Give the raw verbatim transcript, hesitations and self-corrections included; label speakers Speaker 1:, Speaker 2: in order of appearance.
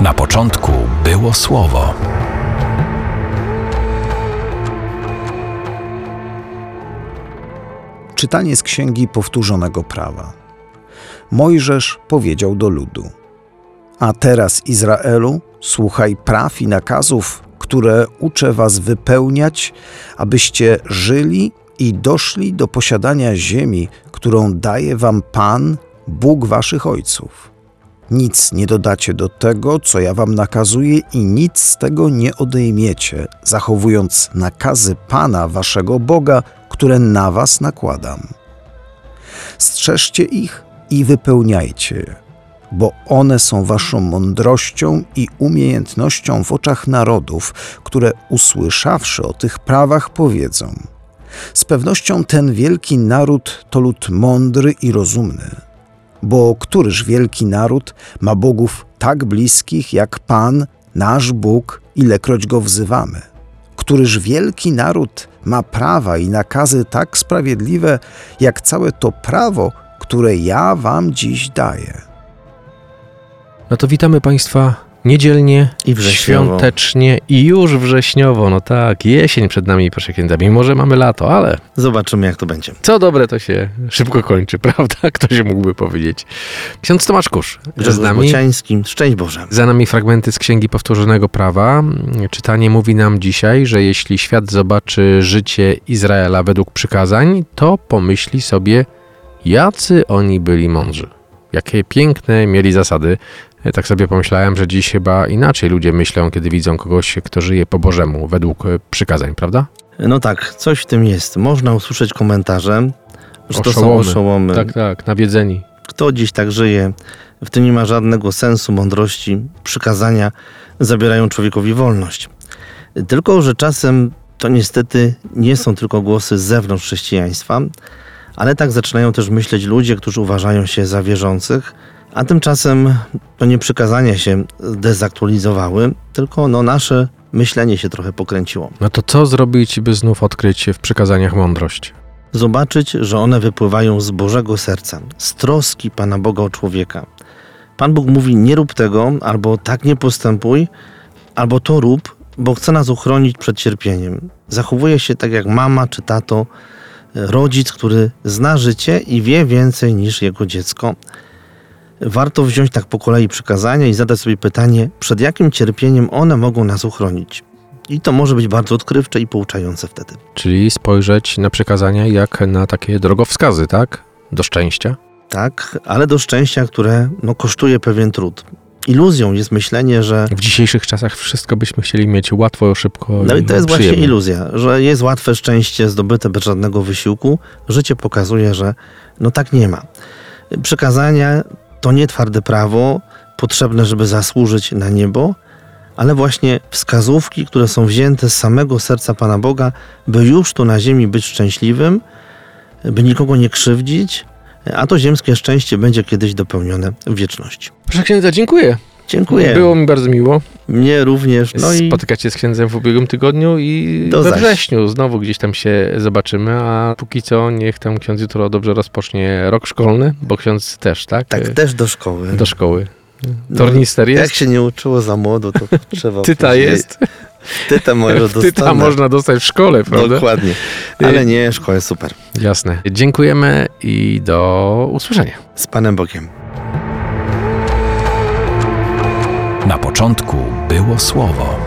Speaker 1: Na początku było Słowo.
Speaker 2: Czytanie z Księgi Powtórzonego Prawa. Mojżesz powiedział do ludu: A teraz, Izraelu, słuchaj praw i nakazów, które uczę was wypełniać, abyście żyli i doszli do posiadania ziemi, którą daje wam Pan, Bóg waszych ojców. Nic nie dodacie do tego, co ja wam nakazuję, i nic z tego nie odejmiecie, zachowując nakazy Pana waszego Boga, które na was nakładam. Strzeżcie ich i wypełniajcie je, bo one są waszą mądrością i umiejętnością w oczach narodów, które usłyszawszy o tych prawach powiedzą: z pewnością ten wielki naród to lud mądry i rozumny. Bo któryż wielki naród ma bogów tak bliskich jak Pan, nasz Bóg, ilekroć go wzywamy? Któryż wielki naród ma prawa i nakazy tak sprawiedliwe, jak całe to prawo, które ja wam dziś daję?
Speaker 3: No to witamy Państwa niedzielnie,
Speaker 4: I wrześniowo.
Speaker 3: świątecznie i już wrześniowo. No tak, jesień przed nami, proszę księdza. Mimo że mamy lato, ale
Speaker 4: Zobaczymy, jak to będzie.
Speaker 3: co dobre, to się szybko kończy, prawda? Kto się mógłby powiedzieć. Ksiądz Tomasz Kusz z
Speaker 4: Grzegorz
Speaker 3: nami.
Speaker 4: Bociański, szczęść Boże.
Speaker 3: Za nami fragmenty z Księgi Powtórzonego Prawa. Czytanie mówi nam dzisiaj, że jeśli świat zobaczy życie Izraela według przykazań, to pomyśli sobie, jacy oni byli mądrzy. Jakie piękne mieli zasady. Tak sobie pomyślałem, że dziś chyba inaczej ludzie myślą, kiedy widzą kogoś, kto żyje po Bożemu, według przykazań, prawda?
Speaker 4: No tak, coś w tym jest. Można usłyszeć komentarze, że to
Speaker 3: Oszołomy.
Speaker 4: są oszołomy.
Speaker 3: Tak, tak, nawiedzeni.
Speaker 4: Kto dziś tak żyje? W tym nie ma żadnego sensu, mądrości. Przykazania zabierają człowiekowi wolność. Tylko że czasem to niestety nie są tylko głosy z zewnątrz chrześcijaństwa, ale tak zaczynają też myśleć ludzie, którzy uważają się za wierzących, a tymczasem to nie przykazania się dezaktualizowały, tylko no nasze myślenie się trochę pokręciło.
Speaker 3: No to co zrobić, by znów odkryć w przykazaniach mądrość?
Speaker 4: Zobaczyć, że one wypływają z Bożego serca, z troski Pana Boga o człowieka. Pan Bóg mówi: nie rób tego, albo tak nie postępuj, albo to rób, bo chce nas uchronić przed cierpieniem. Zachowuje się tak jak mama czy tato, rodzic, który zna życie i wie więcej niż jego dziecko. Warto wziąć tak po kolei przykazania i zadać sobie pytanie, przed jakim cierpieniem one mogą nas uchronić. I to może być bardzo odkrywcze i pouczające wtedy.
Speaker 3: Czyli spojrzeć na przykazania jak na takie drogowskazy, tak? Do szczęścia.
Speaker 4: Tak, ale do szczęścia, które no, kosztuje pewien trud. Iluzją jest myślenie, że...
Speaker 3: W dzisiejszych czasach wszystko byśmy chcieli mieć łatwo, szybko
Speaker 4: No i to jest
Speaker 3: przyjemnie.
Speaker 4: właśnie iluzja, że jest łatwe szczęście zdobyte bez żadnego wysiłku. Życie pokazuje, że no tak nie ma. Przykazania to nie twarde prawo, potrzebne, żeby zasłużyć na niebo, ale właśnie wskazówki, które są wzięte z samego serca Pana Boga, by już tu na ziemi być szczęśliwym, by nikogo nie krzywdzić, a to ziemskie szczęście będzie kiedyś dopełnione w wieczności.
Speaker 3: Proszę księdza, dziękuję.
Speaker 4: Dziękuję.
Speaker 3: Było mi bardzo miło.
Speaker 4: Mnie również. No i
Speaker 3: Spotykać się z księdzem w ubiegłym tygodniu i
Speaker 4: Do
Speaker 3: we
Speaker 4: zaś.
Speaker 3: wrześniu znowu gdzieś tam się zobaczymy, a póki co niech tam ksiądz jutro dobrze rozpocznie rok szkolny, bo ksiądz też, tak?
Speaker 4: tak też do szkoły.
Speaker 3: Do szkoły.
Speaker 4: No,
Speaker 3: Tornister jest?
Speaker 4: Jak się nie uczyło za młodo, to trzeba...
Speaker 3: Tyta
Speaker 4: później-
Speaker 3: jest?
Speaker 4: Tyta może dostanę.
Speaker 3: Tyta można dostać w szkole, prawda?
Speaker 4: Dokładnie. Ale nie, szkoła jest super.
Speaker 3: Jasne. Dziękujemy i do usłyszenia.
Speaker 4: Z Panem Bogiem.
Speaker 1: Na początku było Słowo.